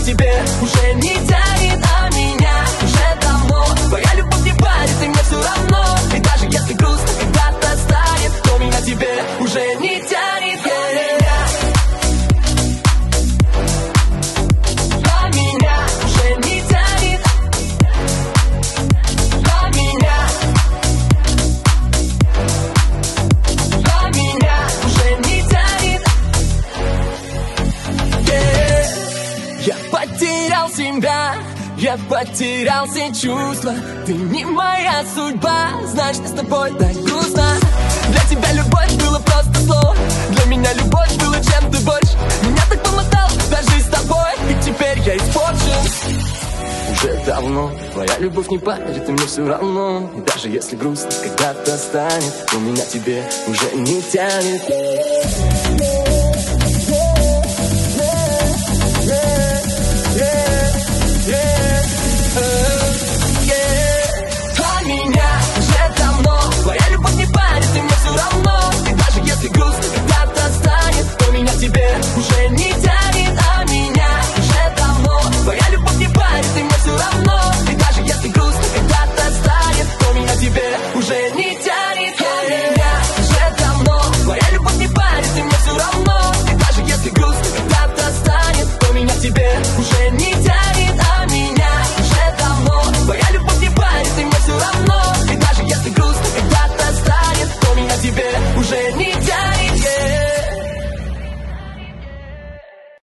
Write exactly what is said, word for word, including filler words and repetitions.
тебе уже не тянет, а меня уже давно. Твоя любовь не парит, и мне все равно. И даже если грустно когда-то станет, то меня тебе уже не тянет. А меня уже не тянет. А меня, а меня уже не тянет. Yeah. Я потерял себя, я потерял все чувства. Ты не моя судьба, значит, с тобой так грустно. Для тебя любовь было просто слово, для меня любовь была чем-то больше. Меня так помотал даже с тобой, и теперь я испорчен. Уже давно твоя любовь не парит, и мне все равно. И даже если грустно когда-то станет, то меня тебе уже не тянет.